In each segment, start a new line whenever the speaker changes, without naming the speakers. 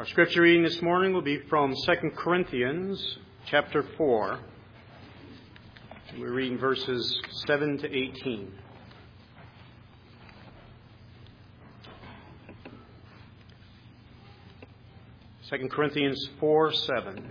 Our scripture reading this morning will be from 2 Corinthians chapter 4. We're reading verses 7 to 18. Second Corinthians 4:7.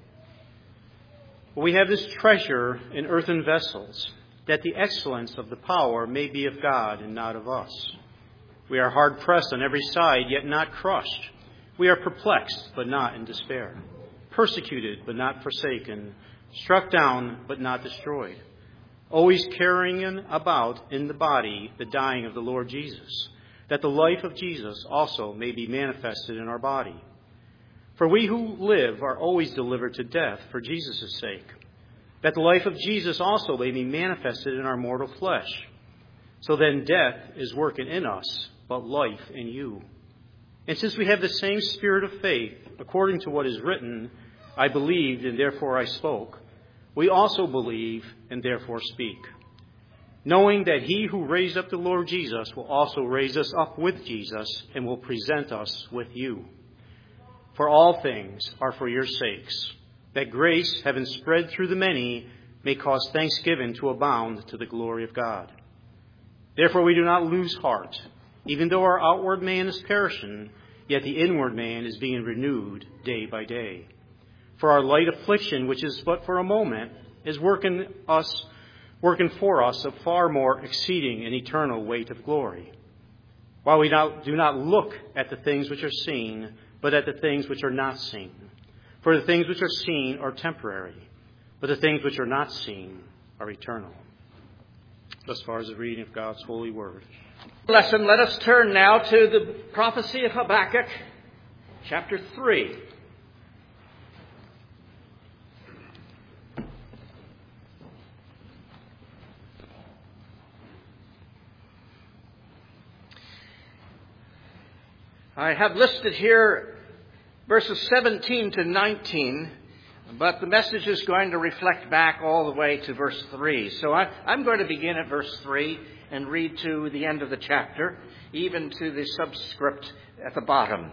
We have this treasure in earthen vessels, that the excellence of the power may be of God and not of us. We are hard pressed on every side, yet not crushed. We are perplexed, but not in despair. Persecuted, but not forsaken. Struck down, but not destroyed. Always carrying about in the body the dying of the Lord Jesus, that the life of Jesus also may be manifested in our body. For we who live are always delivered to death for Jesus' sake, that the life of Jesus also may be manifested in our mortal flesh. So then death is working in us, but life in you. And since we have the same spirit of faith, according to what is written, I believed and therefore I spoke, we also believe and therefore speak, knowing that he who raised up the Lord Jesus will also raise us up with Jesus and will present us with you. For all things are for your sakes, that grace, having spread through the many, may cause thanksgiving to abound to the glory of God. Therefore we do not lose heart. Even though our outward man is perishing, yet the inward man is being renewed day by day. For our light affliction, which is but for a moment, is working for us a far more exceeding and eternal weight of glory. While we do not look at the things which are seen, but at the things which are not seen. For the things which are seen are temporary, but the things which are not seen are eternal. Thus far as the reading of God's holy word.
Lesson. Let us turn now to the prophecy of Habakkuk, chapter 3. I have listed here verses 17 to 19, but the message is going to reflect back all the way to verse 3. So I'm going to begin at verse 3 and read to the end of the chapter, even to the subscript at the bottom.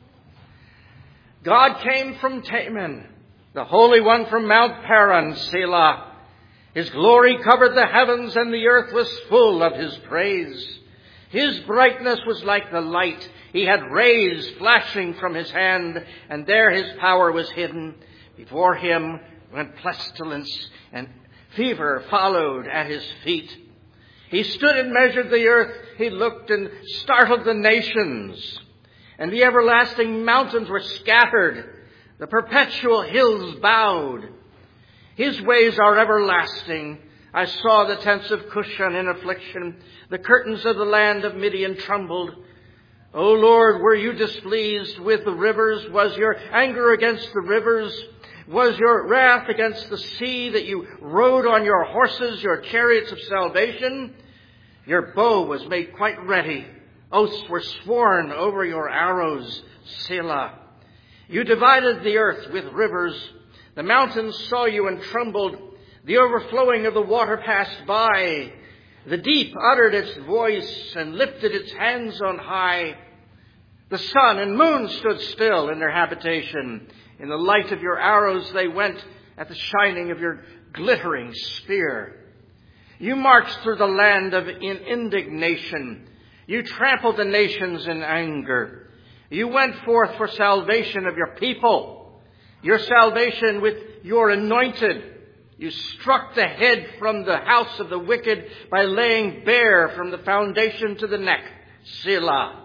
God came from Teman, the Holy One from Mount Paran, Selah. His glory covered the heavens, and the earth was full of his praise. His brightness was like the light. He had rays flashing from his hand, and there his power was hidden. Before him went pestilence, and fever followed at his feet. He stood and measured the earth. He looked and startled the nations. And the everlasting mountains were scattered. The perpetual hills bowed. His ways are everlasting. I saw the tents of Cushan in affliction. The curtains of the land of Midian trembled. O Lord, were you displeased with the rivers? Was your anger against the rivers? Was your wrath against the sea, that you rode on your horses, your chariots of salvation? Your bow was made quite ready. Oaths were sworn over your arrows, Selah. You divided the earth with rivers. The mountains saw you and trembled. The overflowing of the water passed by. The deep uttered its voice and lifted its hands on high. The sun and moon stood still in their habitation. In the light of your arrows they went, at the shining of your glittering spear. You marched through the land in indignation. You trampled the nations in anger. You went forth for salvation of your people, your salvation with your anointed. You struck the head from the house of the wicked by laying bare from the foundation to the neck, Selah.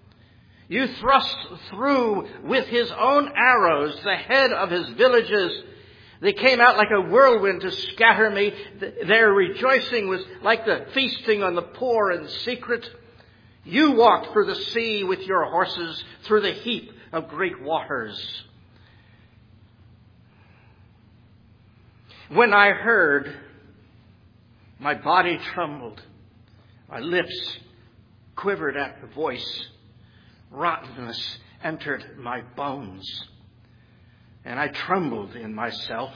You thrust through with his own arrows the head of his villages. They came out like a whirlwind to scatter me. Their rejoicing was like the feasting on the poor in secret. You walked through the sea with your horses, through the heap of great waters. When I heard, my body trembled. My lips quivered at the voice. Rottenness entered my bones. And I trembled in myself,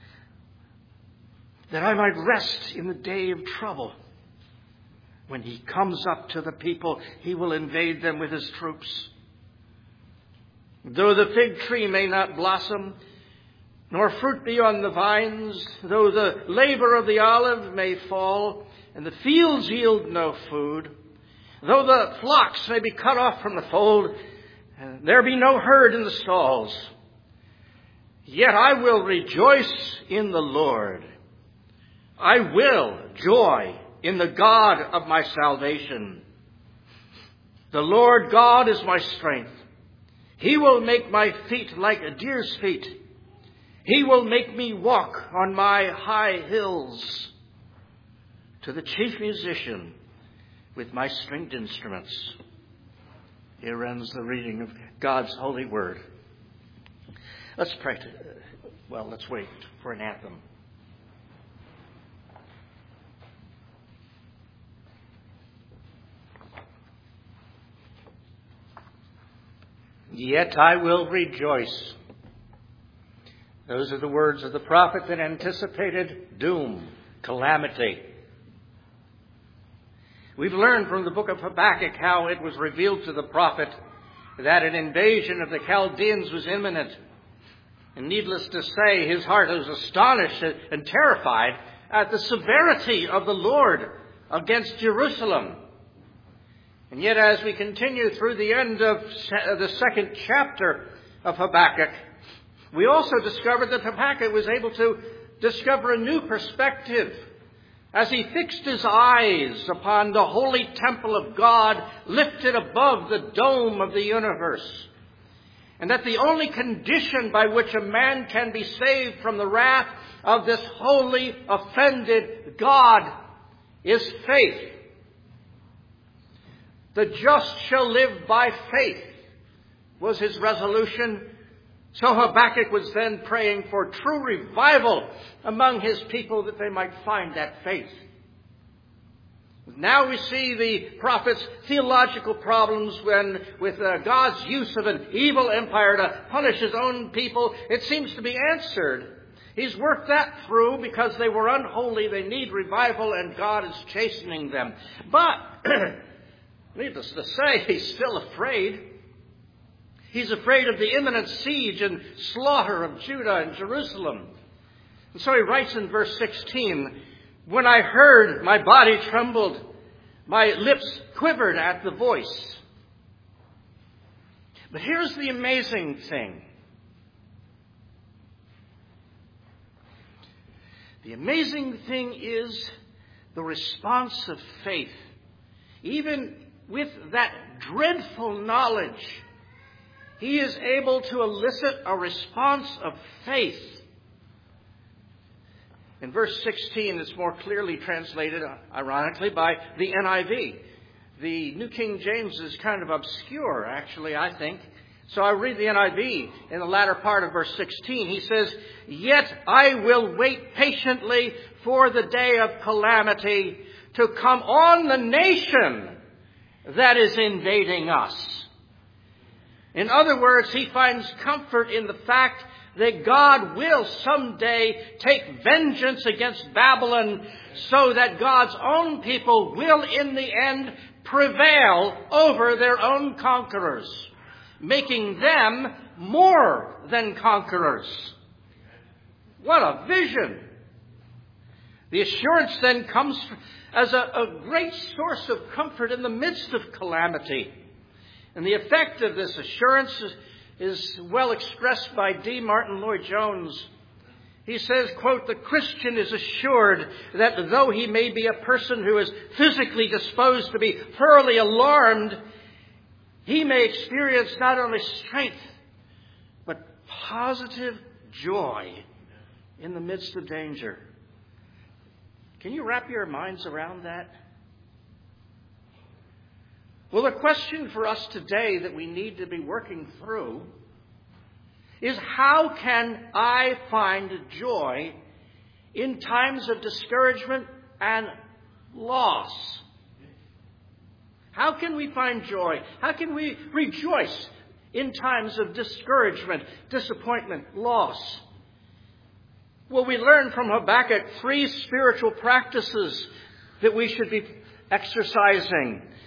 that I might rest in the day of trouble. When he comes up to the people, he will invade them with his troops. Though the fig tree may not blossom, nor fruit be on the vines, though the labor of the olive may fall, and the fields yield no food, though the flocks may be cut off from the fold, and there be no herd in the stalls, yet I will rejoice in the Lord. I will joy in the God of my salvation. The Lord God is my strength. He will make my feet like a deer's feet. He will make me walk on my high hills. To the chief musician with my stringed instruments. Here ends the reading of God's holy word. Let's pray. Let's wait for an anthem. Yet I will rejoice. Those are the words of the prophet that anticipated doom, calamity. We've learned from the book of Habakkuk how it was revealed to the prophet that an invasion of the Chaldeans was imminent. And needless to say, his heart was astonished and terrified at the severity of the Lord against Jerusalem. And yet, as we continue through the end of the second chapter of Habakkuk, we also discovered that Habakkuk was able to discover a new perspective as he fixed his eyes upon the holy temple of God lifted above the dome of the universe. And that the only condition by which a man can be saved from the wrath of this holy, offended God is faith. The just shall live by faith, was his resolution. So Habakkuk was then praying for true revival among his people that they might find that faith. Now we see the prophet's theological problems with God's use of an evil empire to punish his own people. It seems to be answered. He's worked that through because they were unholy. They need revival and God is chastening them. But needless to say, he's still afraid. He's afraid of the imminent siege and slaughter of Judah and Jerusalem. And so he writes in verse 16, "When I heard, my body trembled, my lips quivered at the voice." But here's the amazing thing. The amazing thing is the response of faith. Even with that dreadful knowledge, he is able to elicit a response of faith. In verse 16, it's more clearly translated, ironically, by the NIV. The New King James is kind of obscure, actually, I think. So I read the NIV in the latter part of verse 16. He says, "Yet I will wait patiently for the day of calamity to come on the nation that is invading us." In other words, he finds comfort in the fact that God will someday take vengeance against Babylon so that God's own people will in the end prevail over their own conquerors, making them more than conquerors. What a vision! The assurance then comes as a great source of comfort in the midst of calamity. And the effect of this assurance is well expressed by D. Martin Lloyd-Jones. He says, quote, "The Christian is assured that though he may be a person who is physically disposed to be thoroughly alarmed, he may experience not only strength, but positive joy in the midst of danger." Can you wrap your minds around that? Well, the question for us today that we need to be working through is, how can I find joy in times of discouragement and loss? How can we find joy? How can we rejoice in times of discouragement, disappointment, loss? Well, we learn from Habakkuk 3 spiritual practices that we should be exercising.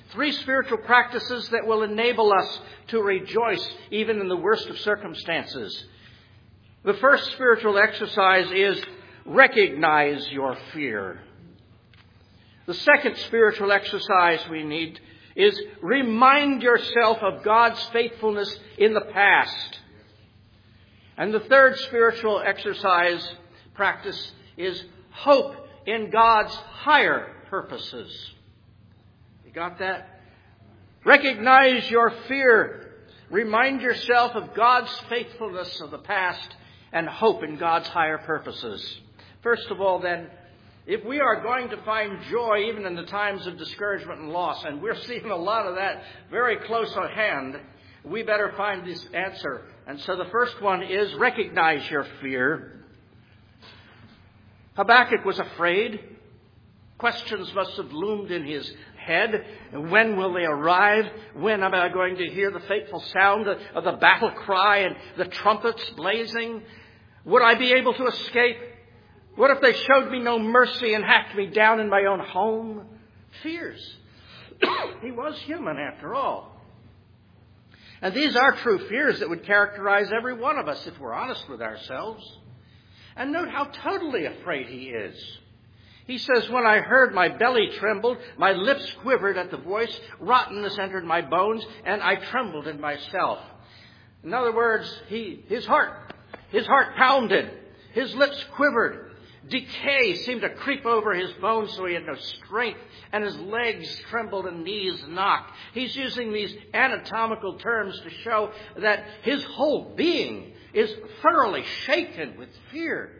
3 spiritual practices that will enable us to rejoice even in the worst of circumstances. The first spiritual exercise is recognize your fear. The second spiritual exercise we need is remind yourself of God's faithfulness in the past. And the third spiritual exercise practice is hope in God's higher purposes. You got that? Recognize your fear. Remind yourself of God's faithfulness of the past and hope in God's higher purposes. First of all, then, if we are going to find joy even in the times of discouragement and loss, and we're seeing a lot of that very close at hand, we better find this answer. And so the first one is recognize your fear. Habakkuk was afraid. Questions must have loomed in his head. When will they arrive? When am I going to hear the fateful sound of the battle cry and the trumpets blazing? Would I be able to escape? What if they showed me no mercy and hacked me down in my own home? Fears. He was human after all. And these are true fears that would characterize every one of us if we're honest with ourselves. And note how totally afraid he is. He says, when I heard, my belly trembled, my lips quivered at the voice, rottenness entered my bones, and I trembled in myself. In other words, his heart pounded, his lips quivered. Decay seemed to creep over his bones so he had no strength, and his legs trembled and knees knocked. He's using these anatomical terms to show that his whole being is thoroughly shaken with fear.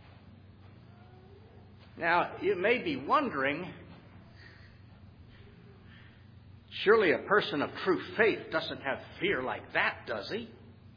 Now, you may be wondering, surely a person of true faith doesn't have fear like that, does he?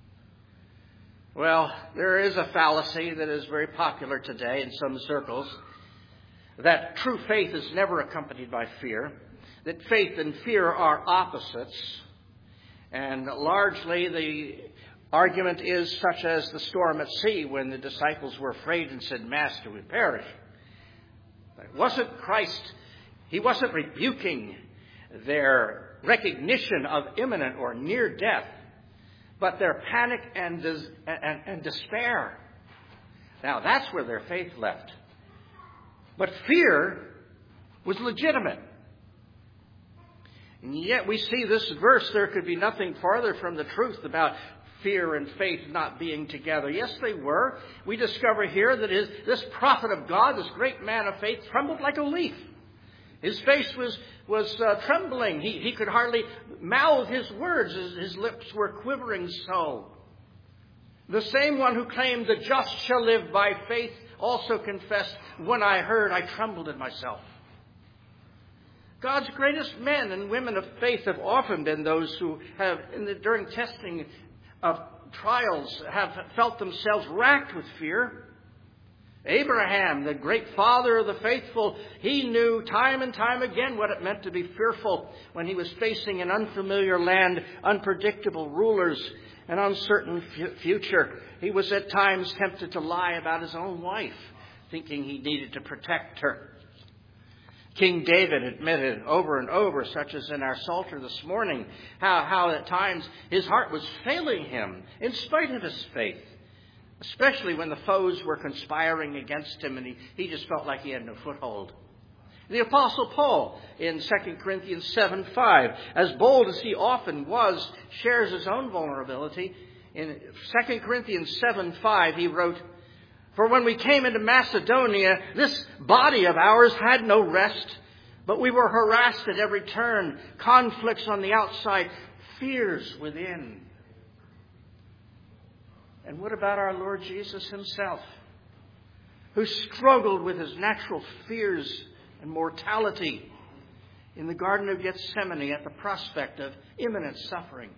Well, there is a fallacy that is very popular today in some circles, that true faith is never accompanied by fear, that faith and fear are opposites, and largely the argument is such as the storm at sea when the disciples were afraid and said, Master, we perish. It wasn't Christ, he wasn't rebuking their recognition of imminent or near death, but their panic and despair. Now, that's where their faith left. But fear was legitimate. And yet we see this verse, there could be nothing farther from the truth about fear and faith not being together. Yes, they were. We discover here that this prophet of God, this great man of faith, trembled like a leaf. His face was trembling. He could hardly mouth his words. His lips were quivering so. The same one who claimed the just shall live by faith also confessed, when I heard, I trembled in myself. God's greatest men and women of faith have often been those who have, during testing of trials, have felt themselves racked with fear. Abraham, the great father of the faithful, he knew time and time again what it meant to be fearful when he was facing an unfamiliar land, unpredictable rulers, an uncertain future. He was at times tempted to lie about his own wife, thinking he needed to protect her. King David admitted over and over, such as in our Psalter this morning, how at times his heart was failing him in spite of his faith. Especially when the foes were conspiring against him and he just felt like he had no foothold. The Apostle Paul in 2 Corinthians 7:5, as bold as he often was, shares his own vulnerability. In 2 Corinthians 7:5 he wrote, For when we came into Macedonia, this body of ours had no rest, but we were harassed at every turn, conflicts on the outside, fears within. And what about our Lord Jesus himself, who struggled with his natural fears and mortality in the Garden of Gethsemane at the prospect of imminent suffering?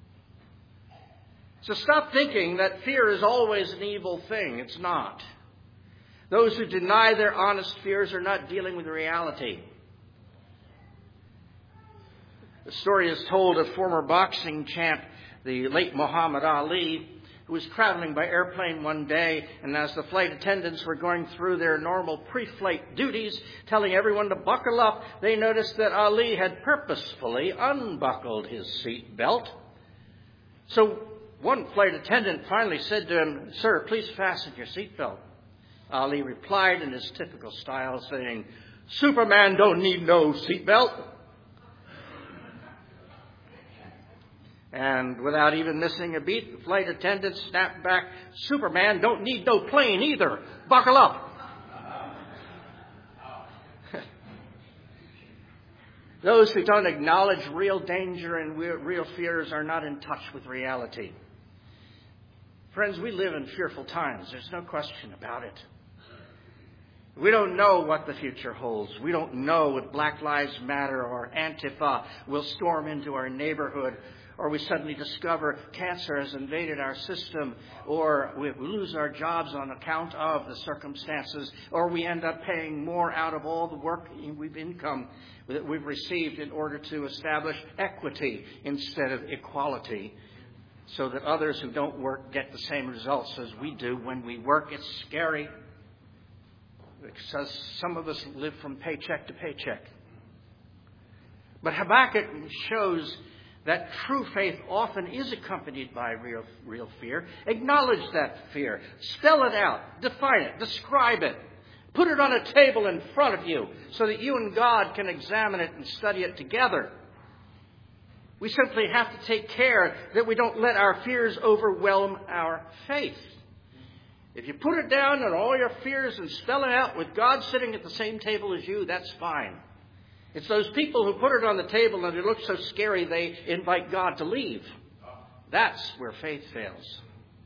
So stop thinking that fear is always an evil thing. It's not. Those who deny their honest fears are not dealing with reality. The story is told of former boxing champ, the late Muhammad Ali, who was traveling by airplane one day, and as the flight attendants were going through their normal pre-flight duties, telling everyone to buckle up, they noticed that Ali had purposefully unbuckled his seat belt. So one flight attendant finally said to him, "Sir, please fasten your seat belt." Ali replied in his typical style, saying, "Superman don't need no seat belt." And without even missing a beat, the flight attendant snapped back, "Superman don't need no plane either. Buckle up." Those who don't acknowledge real danger and real fears are not in touch with reality. Friends, we live in fearful times. There's no question about it. We don't know what the future holds. We don't know if Black Lives Matter or Antifa will storm into our neighborhood, or we suddenly discover cancer has invaded our system, or we lose our jobs on account of the circumstances, or we end up paying more out of all the work income that we've received in order to establish equity instead of equality, so that others who don't work get the same results as we do when we work. It's scary, because some of us live from paycheck to paycheck. But Habakkuk shows that true faith often is accompanied by real fear. Acknowledge that fear. Spell it out. Define it. Describe it. Put it on a table in front of you so that you and God can examine it and study it together. We simply have to take care that we don't let our fears overwhelm our faith. If you put it down on all your fears and spell it out with God sitting at the same table as you, that's fine. It's those people who put it on the table and it looks so scary they invite God to leave. That's where faith fails.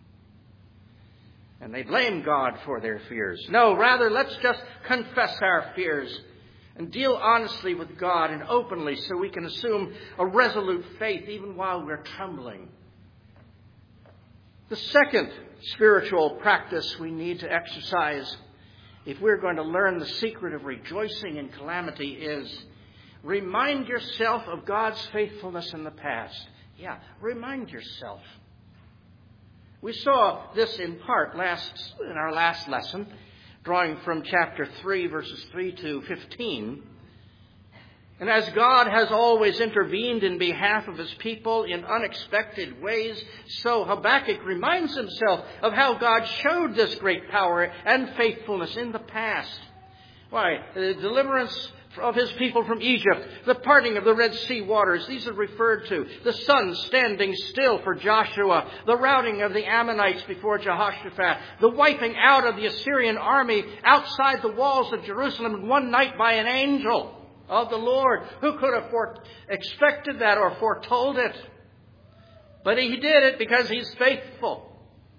And they blame God for their fears. No, rather, let's just confess our fears and deal honestly with God and openly so we can assume a resolute faith even while we're trembling. The second spiritual practice we need to exercise if we're going to learn the secret of rejoicing in calamity is remind yourself of God's faithfulness in the past. Yeah, remind yourself. We saw this in part in our last lesson, drawing from chapter 3, verses 3 to 15. And as God has always intervened in behalf of his people in unexpected ways, so Habakkuk reminds himself of how God showed this great power and faithfulness in the past. Why, the deliverance of his people from Egypt, the parting of the Red Sea waters, these are referred to. The sun standing still for Joshua, the routing of the Ammonites before Jehoshaphat, the wiping out of the Assyrian army outside the walls of Jerusalem in one night by an angel of the Lord. Who could have expected that or foretold it? But he did it because he's faithful.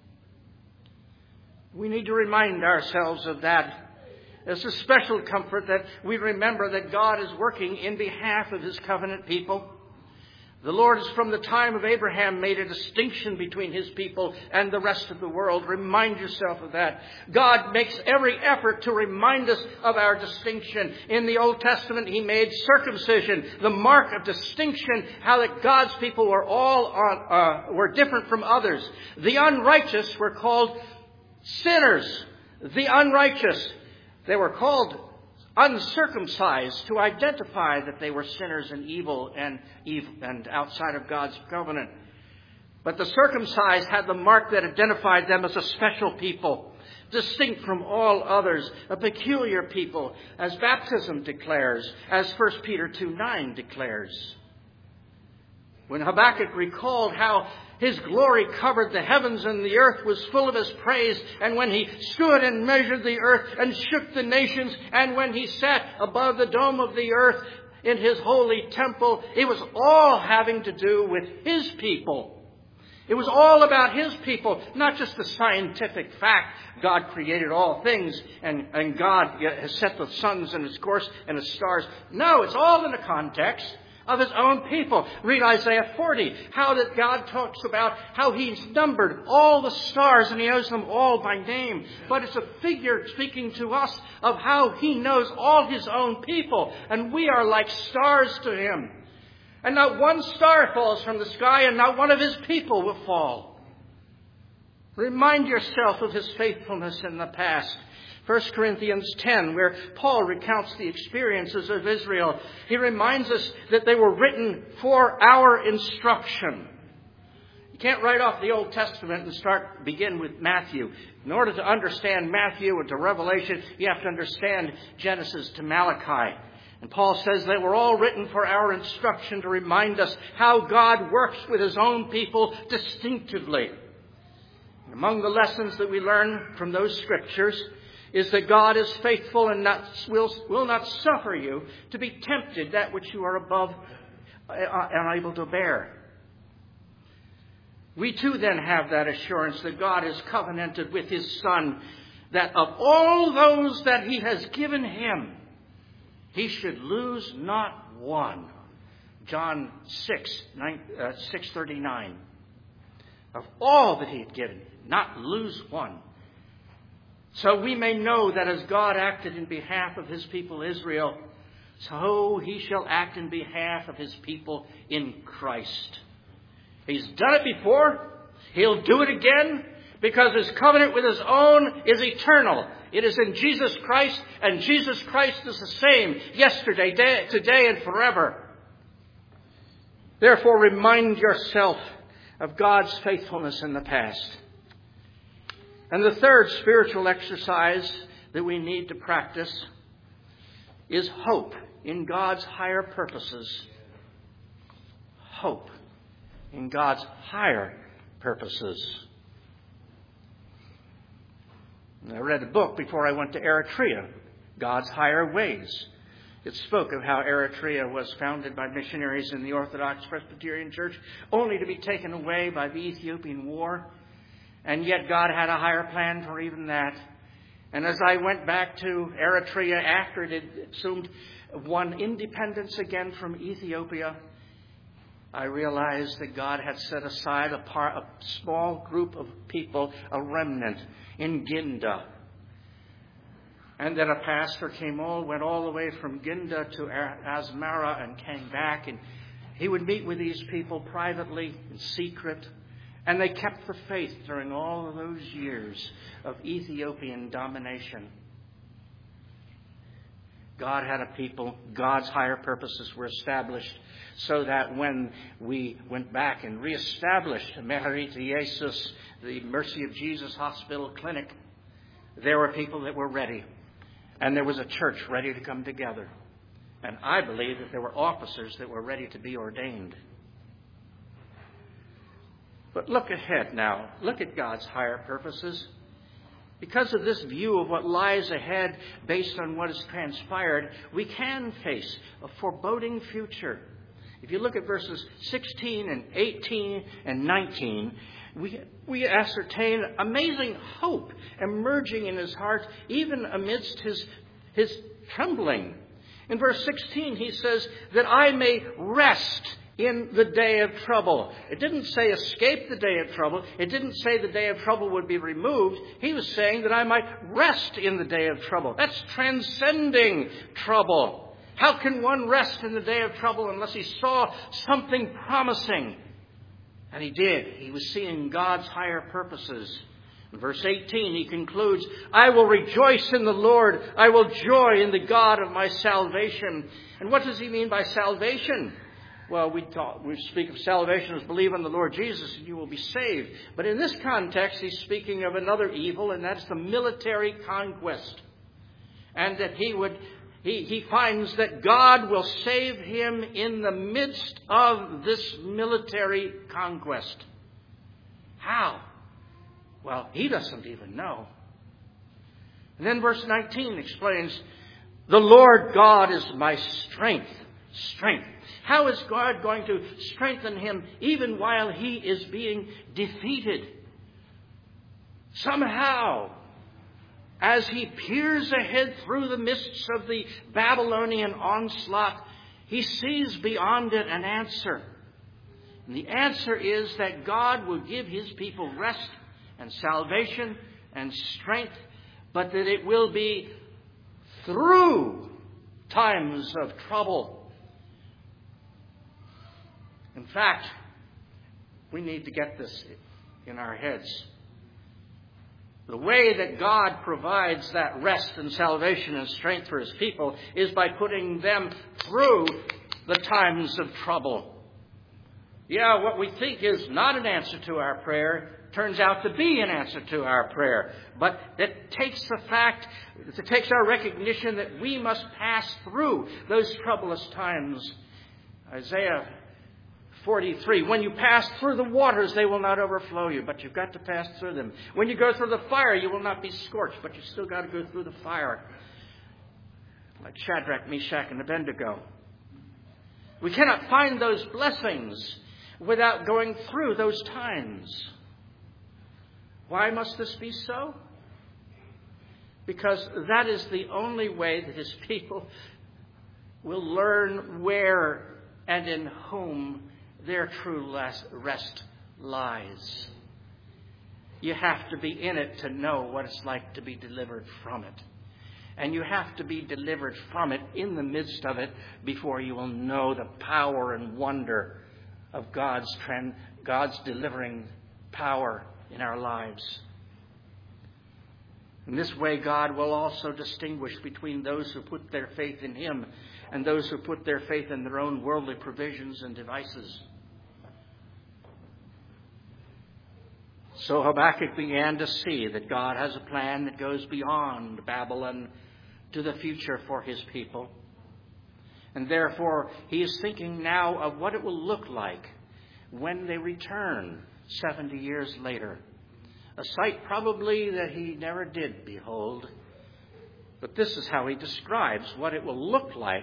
We need to remind ourselves of that. It's a special comfort that we remember that God is working in behalf of his covenant people. The Lord has from the time of Abraham made a distinction between his people and the rest of the world. Remind yourself of that. God makes every effort to remind us of our distinction. In the Old Testament, he made circumcision the mark of distinction, how that God's people were different from others. The unrighteous were called sinners. The unrighteous, they were called uncircumcised to identify that they were sinners and evil and outside of God's covenant. But the circumcised had the mark that identified them as a special people, distinct from all others, a peculiar people, as baptism declares, as 1 Peter 2:9 declares. When Habakkuk recalled how his glory covered the heavens and the earth was full of his praise, and when he stood and measured the earth and shook the nations, and when he sat above the dome of the earth in his holy temple, it was all having to do with his people. It was all about his people, not just the scientific fact God created all things and God has set the suns in its course and the stars. No, it's all in the context of his own people. Read Isaiah 40, how that God talks about how he's numbered all the stars and he knows them all by name. But it's a figure speaking to us of how he knows all his own people. And we are like stars to him. And not one star falls from the sky and not one of his people will fall. Remind yourself of his faithfulness in the past. 1 Corinthians 10, where Paul recounts the experiences of Israel, he reminds us that they were written for our instruction. You can't write off the Old Testament and begin with Matthew. In order to understand Matthew and to Revelation, you have to understand Genesis to Malachi. And Paul says they were all written for our instruction to remind us how God works with his own people distinctively. And among the lessons that we learn from those scriptures is that God is faithful and will not suffer you to be tempted that which you are unable to bear. We too then have that assurance that God has covenanted with his Son, that of all those that he has given him, he should lose not one. John 6:39. Of all that he had given, not lose one. So we may know that as God acted in behalf of his people Israel, so he shall act in behalf of his people in Christ. He's done it before. He'll do it again, because his covenant with his own is eternal. It is in Jesus Christ, and Jesus Christ is the same yesterday, today, and forever. Therefore, remind yourself of God's faithfulness in the past. And the third spiritual exercise that we need to practice is hope in God's higher purposes. Hope in God's higher purposes. I read a book before I went to Eritrea, God's Higher Ways. It spoke of how Eritrea was founded by missionaries in the Orthodox Presbyterian Church, only to be taken away by the Ethiopian War. And yet God had a higher plan for even that. And as I went back to Eritrea after it had assumed won independence again from Ethiopia, I realized that God had set aside a small group of people, a remnant, in Ginda. And that a pastor went all the way from Ginda to Asmara and came back. And he would meet with these people privately, in secret. And they kept the faith during all of those years of Ethiopian domination. God had a people. God's higher purposes were established so that when we went back and reestablished Meharit Jesus, the Mercy of Jesus Hospital Clinic, there were people that were ready. And there was a church ready to come together. And I believe that there were officers that were ready to be ordained. But look ahead now. Look at God's higher purposes. Because of this view of what lies ahead based on what has transpired, we can face a foreboding future. If you look at verses 16 and 18 and 19, we ascertain amazing hope emerging in his heart, even amidst his trembling. In verse 16, he says, that I may rest in the day of trouble. It didn't say escape the day of trouble. It didn't say the day of trouble would be removed. He was saying that I might rest in the day of trouble. That's transcending trouble. How can one rest in the day of trouble unless he saw something promising? And he did. He was seeing God's higher purposes. In verse 18, he concludes, I will rejoice in the Lord. I will joy in the God of my salvation. And what does he mean by salvation? Well, we speak of salvation as believe on the Lord Jesus and you will be saved. But in this context, he's speaking of another evil, and that's the military conquest. And that he finds that God will save him in the midst of this military conquest. How? Well, he doesn't even know. And then verse 19 explains, the Lord God is my strength. Strength. How is God going to strengthen him even while he is being defeated? Somehow, as he peers ahead through the mists of the Babylonian onslaught, he sees beyond it an answer. And the answer is that God will give his people rest and salvation and strength, but that it will be through times of trouble. In fact, we need to get this in our heads. The way that God provides that rest and salvation and strength for His people is by putting them through the times of trouble. Yeah, what we think is not an answer to our prayer turns out to be an answer to our prayer. But it takes our recognition that we must pass through those troublous times. Isaiah 43, when you pass through the waters, they will not overflow you, but you've got to pass through them. When you go through the fire, you will not be scorched, but you still got to go through the fire. Like Shadrach, Meshach, and Abednego. We cannot find those blessings without going through those times. Why must this be so? Because that is the only way that His people will learn where and in whom their true rest lies. You have to be in it to know what it's like to be delivered from it. And you have to be delivered from it in the midst of it before you will know the power and wonder of God's delivering power in our lives. In this way, God will also distinguish between those who put their faith in Him and those who put their faith in their own worldly provisions and devices. So Habakkuk began to see that God has a plan that goes beyond Babylon to the future for His people. And therefore, he is thinking now of what it will look like when they return 70 years later. A sight probably that he never did behold. But this is how he describes what it will look like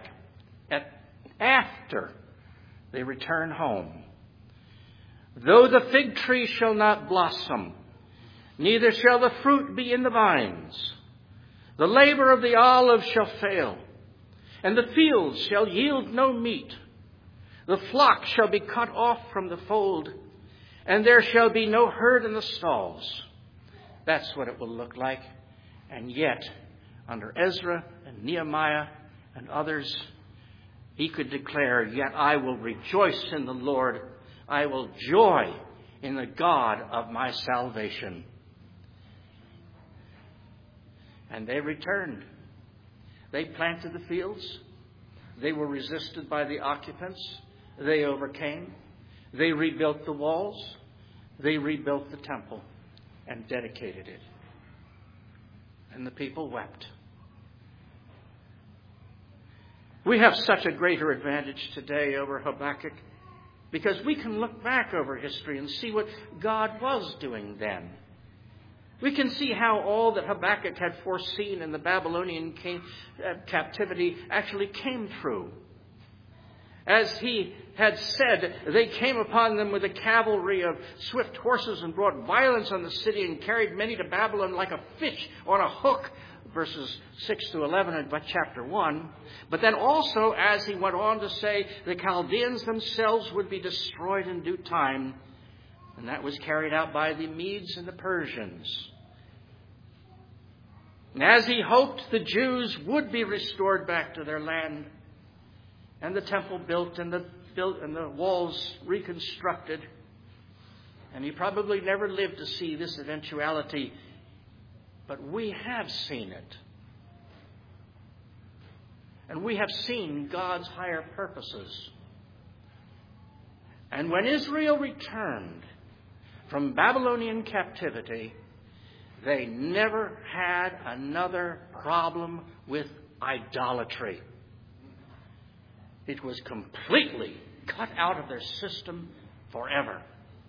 after they return home. Though the fig tree shall not blossom, neither shall the fruit be in the vines, the labor of the olive shall fail, and the fields shall yield no meat. The flock shall be cut off from the fold, and there shall be no herd in the stalls. That's what it will look like. And yet, under Ezra and Nehemiah and others, he could declare, yet I will rejoice in the Lord. I will joy in the God of my salvation. And they returned. They planted the fields. They were resisted by the occupants. They overcame. They rebuilt the walls. They rebuilt the temple and dedicated it. And the people wept. We have such a greater advantage today over Habakkuk because we can look back over history and see what God was doing then. We can see how all that Habakkuk had foreseen in the Babylonian captivity actually came true. As he had said, they came upon them with a cavalry of swift horses and brought violence on the city and carried many to Babylon like a fish on a hook, verses 6 to 11 of chapter 1. But then also, as he went on to say, the Chaldeans themselves would be destroyed in due time. And that was carried out by the Medes and the Persians. And as he hoped, the Jews would be restored back to their land, and the temple built and the walls reconstructed. And he probably never lived to see this eventuality, but we have seen it. And we have seen God's higher purposes. And when Israel returned from Babylonian captivity, they never had another problem with idolatry. It was completely cut out of their system forever.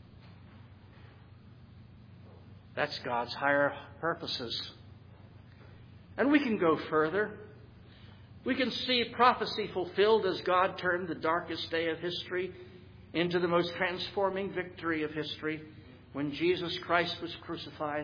That's God's higher purposes. And we can go further. We can see prophecy fulfilled as God turned the darkest day of history into the most transforming victory of history when Jesus Christ was crucified.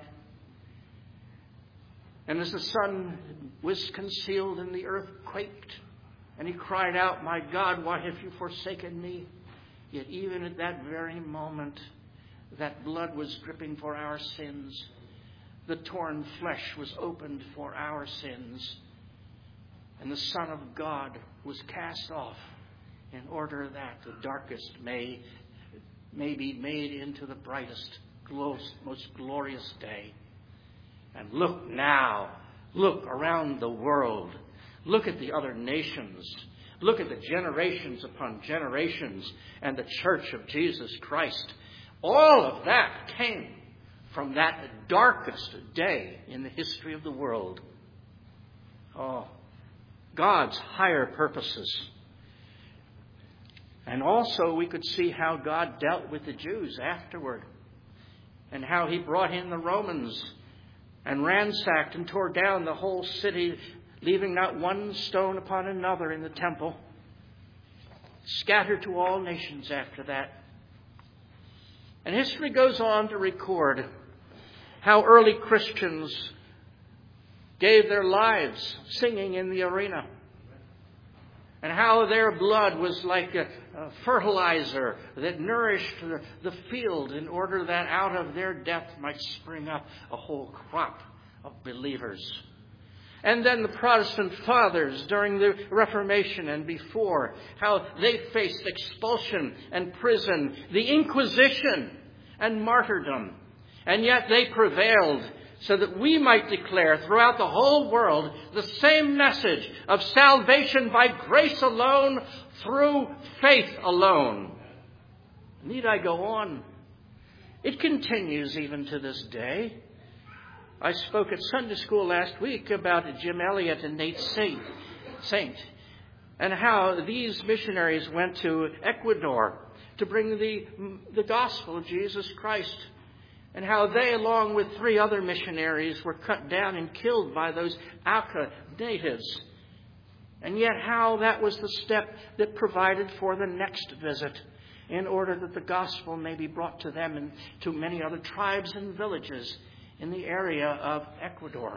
And as the sun was concealed and the earth quaked, and he cried out, "My God, why have you forsaken me?" Yet even at that very moment, that blood was dripping for our sins. The torn flesh was opened for our sins. And the Son of God was cast off in order that the darkest may be made into the brightest, most glorious day. And look now. Look around the world. Look at the other nations. Look at the generations upon generations and the church of Jesus Christ. All of that came from that darkest day in the history of the world. Oh, God's higher purposes. And also we could see how God dealt with the Jews afterward, and how he brought in the Romans and ransacked and tore down the whole city, leaving not one stone upon another in the temple. Scattered to all nations after that. And history goes on to record how early Christians gave their lives singing in the arena, and how their blood was like a fertilizer that nourished the field in order that out of their death might spring up a whole crop of believers. And then the Protestant fathers during the Reformation and before, how they faced expulsion and prison, the Inquisition and martyrdom. And yet they prevailed so that we might declare throughout the whole world the same message of salvation by grace alone, through faith alone. Need I go on? It continues even to this day. I spoke at Sunday school last week about Jim Elliot and Nate Saint, and how these missionaries went to Ecuador to bring the gospel of Jesus Christ, and how they, along with 3 other missionaries, were cut down and killed by those Auca natives. And yet how that was the step that provided for the next visit, in order that the gospel may be brought to them and to many other tribes and villages in the area of Ecuador.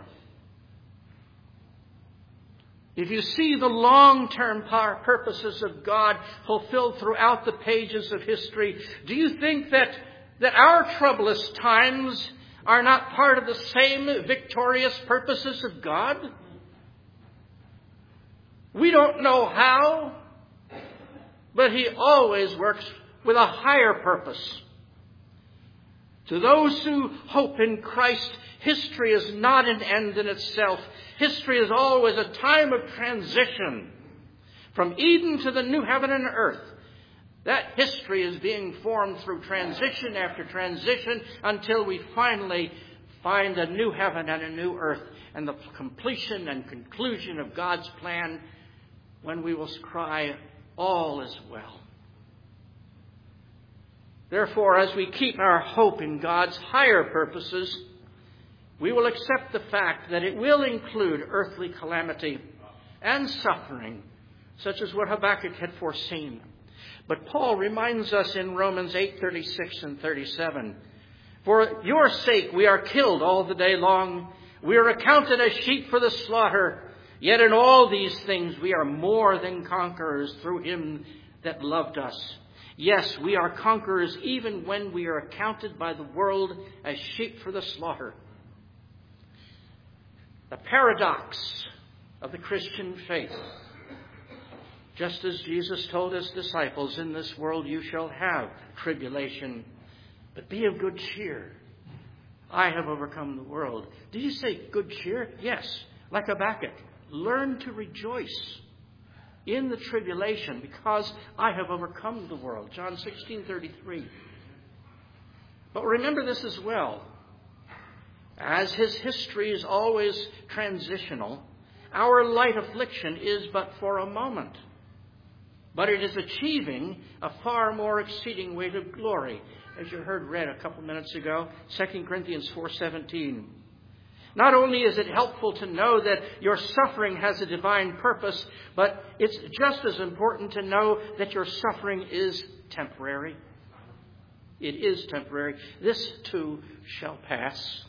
If you see the long-term purposes of God fulfilled throughout the pages of history, do you think that our troublous times are not part of the same victorious purposes of God? We don't know how, but he always works with a higher purpose. To those who hope in Christ, history is not an end in itself. History is always a time of transition from Eden to the new heaven and earth. That history is being formed through transition after transition until we finally find a new heaven and a new earth and the completion and conclusion of God's plan, when we will cry, all is well. Therefore, as we keep our hope in God's higher purposes, we will accept the fact that it will include earthly calamity and suffering, such as what Habakkuk had foreseen. But Paul reminds us in Romans 8:36 and 37, "For your sake we are killed all the day long. We are accounted as sheep for the slaughter. Yet in all these things we are more than conquerors through him that loved us. Yes, we are conquerors even when we are accounted by the world as sheep for the slaughter." The paradox of the Christian faith. Just as Jesus told his disciples, "In this world you shall have tribulation, but be of good cheer. I have overcome the world." Did he say good cheer? Yes, like Habakkuk. Learn to rejoice in the tribulation, because I have overcome the world. John 16:33. But remember this as well. As his history is always transitional, our light affliction is but for a moment. But it is achieving a far more exceeding weight of glory, as you heard read a couple minutes ago, 2 Corinthians 4:17. Not only is it helpful to know that your suffering has a divine purpose, but it's just as important to know that your suffering is temporary. It is temporary. This too shall pass.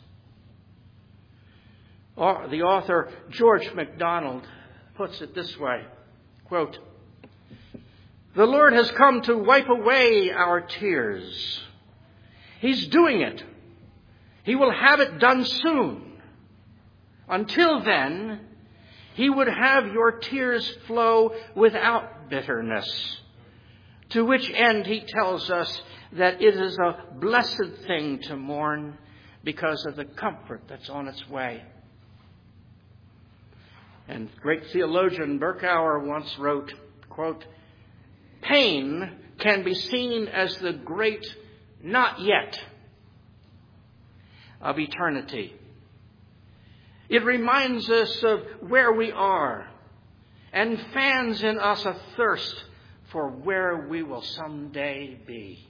The author George MacDonald puts it this way, quote, "The Lord has come to wipe away our tears. He's doing it. He will have it done soon. Until then, he would have your tears flow without bitterness, to which end he tells us that it is a blessed thing to mourn, because of the comfort that's on its way. And great theologian Berkouwer once wrote, quote, "Pain can be seen as the great not yet of eternity. It reminds us of where we are and fans in us a thirst for where we will someday be."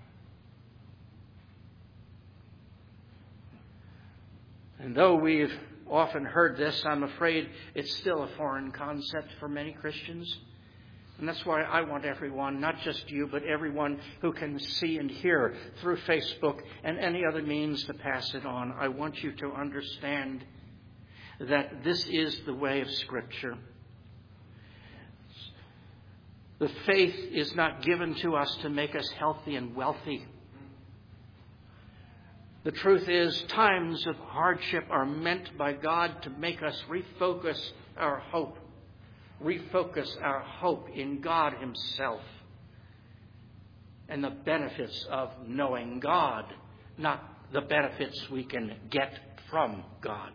And though we've often heard this, I'm afraid it's still a foreign concept for many Christians. And that's why I want everyone, not just you, but everyone who can see and hear through Facebook and any other means to pass it on. I want you to understand that this is the way of Scripture. The faith is not given to us to make us healthy and wealthy. The truth is, times of hardship are meant by God to make us refocus our hope in God Himself and the benefits of knowing God, not the benefits we can get from God.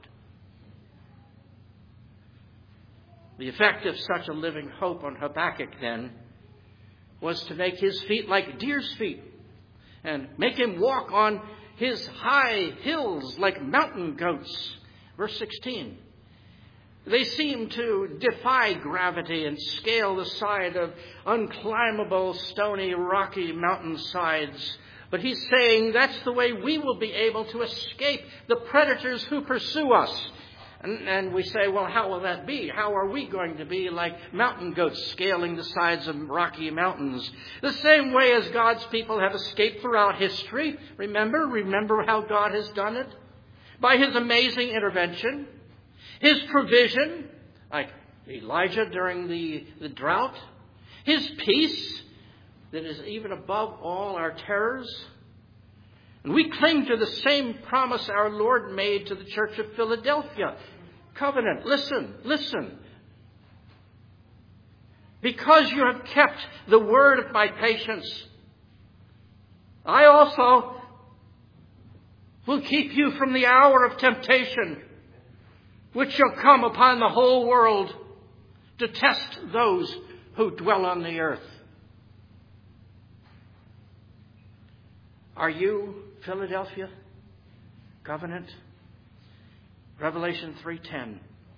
The effect of such a living hope on Habakkuk, then, was to make his feet like deer's feet and make him walk on his high hills like mountain goats. Verse 16. They seem to defy gravity and scale the side of unclimbable, stony, rocky mountainsides. But he's saying that's the way we will be able to escape the predators who pursue us. And we say, well, how will that be? How are we going to be like mountain goats scaling the sides of rocky mountains? The same way as God's people have escaped throughout history. Remember how God has done it? By His amazing intervention, His provision, like Elijah during the drought, His peace that is even above all our terrors. And we cling to the same promise our Lord made to the church of Philadelphia. Covenant, listen. Because you have kept the word of my patience, I also will keep you from the hour of temptation, which shall come upon the whole world to test those who dwell on the earth. Are you Philadelphia? Covenant? Revelation 3:10.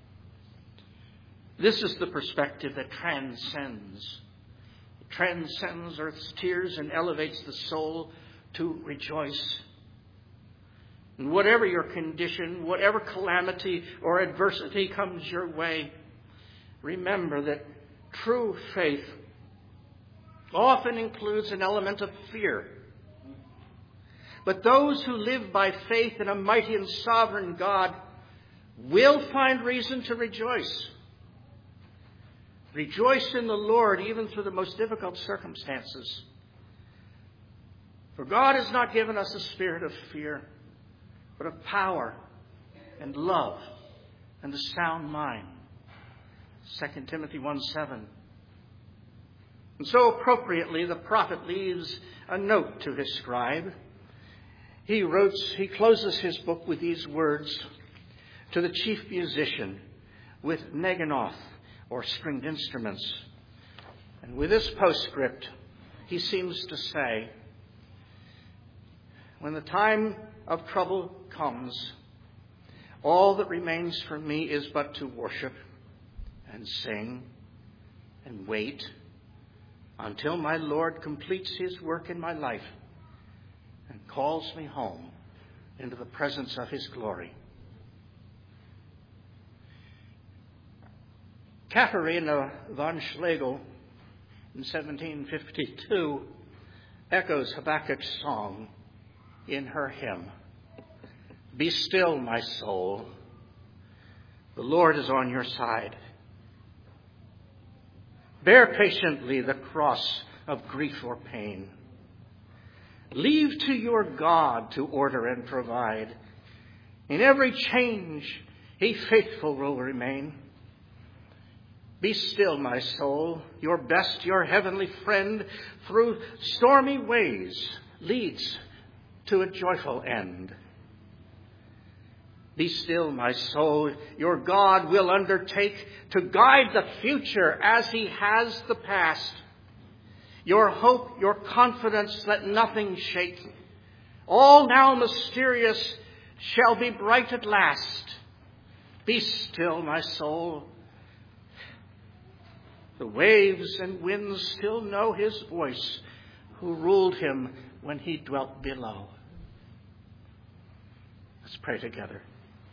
This is the perspective that transcends. It transcends earth's tears and elevates the soul to rejoice. And whatever your condition, whatever calamity or adversity comes your way, remember that true faith often includes an element of fear. But those who live by faith in a mighty and sovereign God will find reason to rejoice. Rejoice in the Lord even through the most difficult circumstances. For God has not given us a spirit of fear, but of power and love and a sound mind. 2 Timothy 1:7. And so appropriately the prophet leaves a note to his scribe. He closes his book with these words: to the chief musician with neginoth, or stringed instruments. And with this postscript, he seems to say, when the time of trouble comes, all that remains for me is but to worship and sing and wait until my Lord completes His work in my life and calls me home into the presence of His glory. Katharina von Schlegel in 1752 echoes Habakkuk's song in her hymn, "Be still, my soul, the Lord is on your side. Bear patiently the cross of grief or pain. Leave to your God to order and provide. In every change, He faithful will remain. Be still, my soul, your best, your heavenly friend, through stormy ways leads to a joyful end. Be still, my soul. Your God will undertake to guide the future as he has the past. Your hope, your confidence, let nothing shake. All now mysterious shall be bright at last. Be still, my soul. The waves and winds still know his voice, who ruled him when he dwelt below. Let's pray together.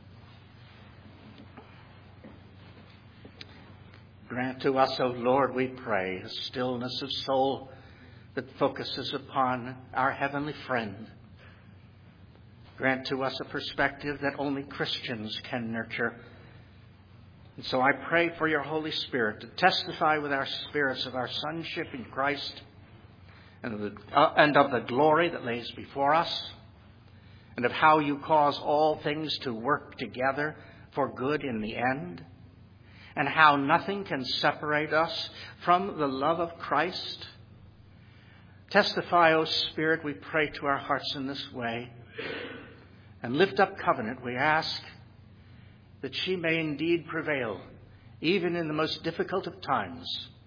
Grant to us, O Lord, we pray, a stillness of soul that focuses upon our heavenly friend. Grant to us a perspective that only Christians can nurture. And so I pray for your Holy Spirit to testify with our spirits of our sonship in Christ and of the glory that lays before us, and of how you cause all things to work together for good in the end, and how nothing can separate us from the love of Christ. Testify, O Spirit, we pray, to our hearts in this way. And lift up Covenant, we ask, that she may indeed prevail, even in the most difficult of times,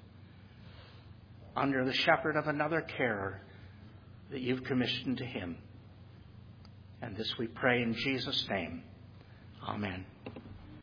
under the shepherd of another carer that you've commissioned to him. And this we pray in Jesus' name. Amen.